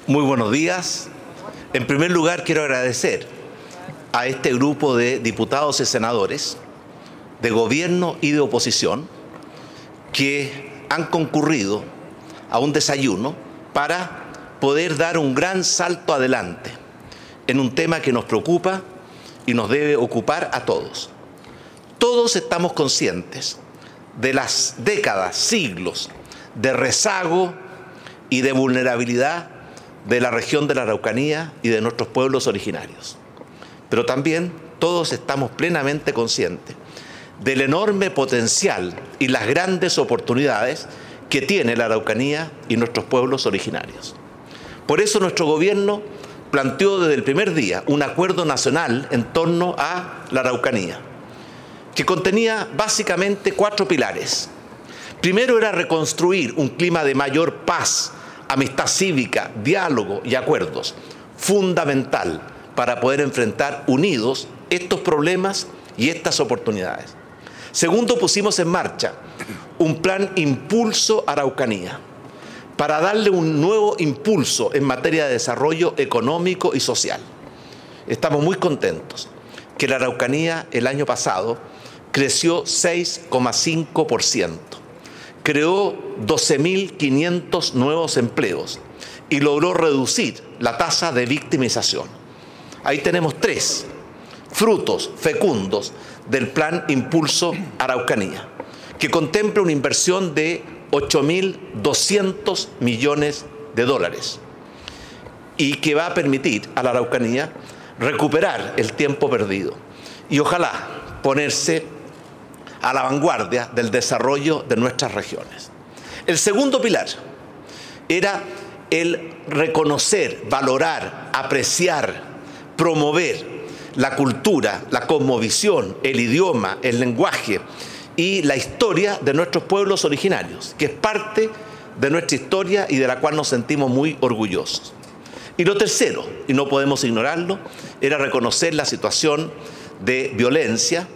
Muy buenos días. En primer lugar, quiero agradecer a este grupo de diputados y senadores de gobierno y de oposición que han concurrido a un desayuno para poder dar un gran salto adelante en un tema que nos preocupa y nos debe ocupar a todos. Todos estamos conscientes de las décadas, siglos de rezago y de vulnerabilidad de la región de la Araucanía y de nuestros pueblos originarios. Pero también todos estamos plenamente conscientes del enorme potencial y las grandes oportunidades que tiene la Araucanía y nuestros pueblos originarios. Por eso nuestro gobierno planteó desde el primer día un acuerdo nacional en torno a la Araucanía, que contenía básicamente 4 pilares. Primero era reconstruir un clima de mayor paz, amistad cívica, diálogo y acuerdos, fundamental para poder enfrentar unidos estos problemas y estas oportunidades. Segundo, pusimos en marcha un plan Impulso Araucanía, para darle un nuevo impulso en materia de desarrollo económico y social. Estamos muy contentos que la Araucanía el año pasado creció 6,5%. Creó 12.500 nuevos empleos y logró reducir la tasa de victimización. Ahí tenemos 3 frutos fecundos del plan Impulso Araucanía, que contempla una inversión de 8.200 millones de dólares y que va a permitir a la Araucanía recuperar el tiempo perdido y ojalá ponerse a la vanguardia del desarrollo de nuestras regiones. El segundo pilar era el reconocer, valorar, apreciar, promover la cultura, la cosmovisión, el idioma, el lenguaje y la historia de nuestros pueblos originarios, que es parte de nuestra historia y de la cual nos sentimos muy orgullosos. Y lo tercero, y no podemos ignorarlo, era reconocer la situación de violencia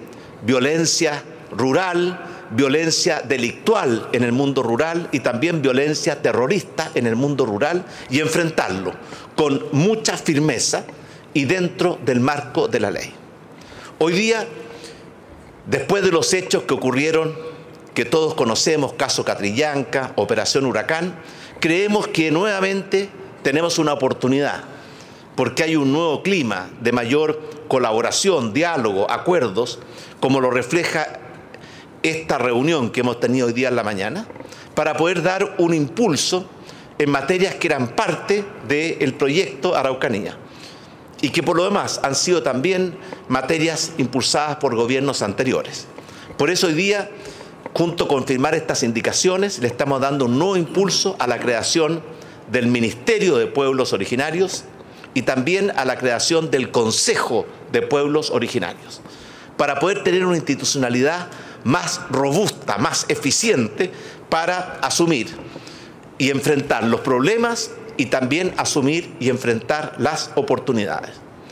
rural, violencia delictual en el mundo rural y también violencia terrorista en el mundo rural y enfrentarlo con mucha firmeza y dentro del marco de la ley. Hoy día, después de los hechos que ocurrieron, que todos conocemos, caso Catrillanca, Operación Huracán, creemos que nuevamente tenemos una oportunidad, porque hay un nuevo clima de mayor colaboración, diálogo, acuerdos, como lo refleja esta reunión que hemos tenido hoy día en la mañana, para poder dar un impulso en materias que eran parte del proyecto Araucanía y que por lo demás han sido también materias impulsadas por gobiernos anteriores. Por eso hoy día, junto con firmar estas indicaciones, le estamos dando un nuevo impulso a la creación del Ministerio de Pueblos Originarios y también a la creación del Consejo de Pueblos Originarios, para poder tener una institucionalidad más robusta, más eficiente para asumir y enfrentar los problemas y también asumir y enfrentar las oportunidades.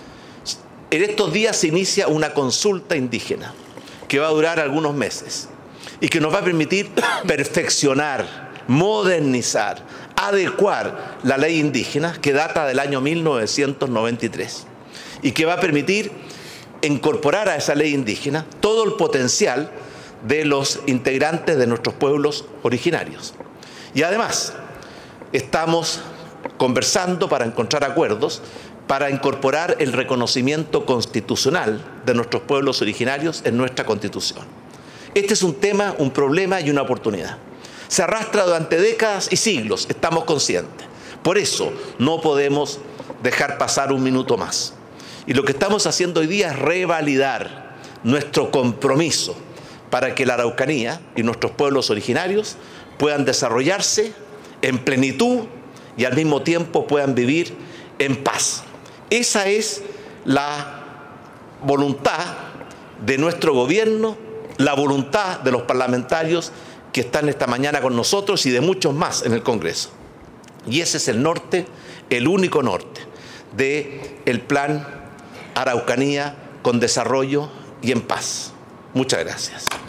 En estos días se inicia una consulta indígena que va a durar algunos meses y que nos va a permitir perfeccionar, modernizar, adecuar la ley indígena que data del año 1993 y que va a permitir incorporar a esa ley indígena todo el potencial de los integrantes de nuestros pueblos originarios. Y además, estamos conversando para encontrar acuerdos para incorporar el reconocimiento constitucional de nuestros pueblos originarios en nuestra Constitución. Este es un tema, un problema y una oportunidad. Se arrastra durante décadas y siglos, estamos conscientes. Por eso no podemos dejar pasar un minuto más. Y lo que estamos haciendo hoy día es revalidar nuestro compromiso para que la Araucanía y nuestros pueblos originarios puedan desarrollarse en plenitud y al mismo tiempo puedan vivir en paz. Esa es la voluntad de nuestro gobierno, la voluntad de los parlamentarios que están esta mañana con nosotros y de muchos más en el Congreso. Y ese es el norte, el único norte del plan Araucanía con desarrollo y en paz. Muchas gracias.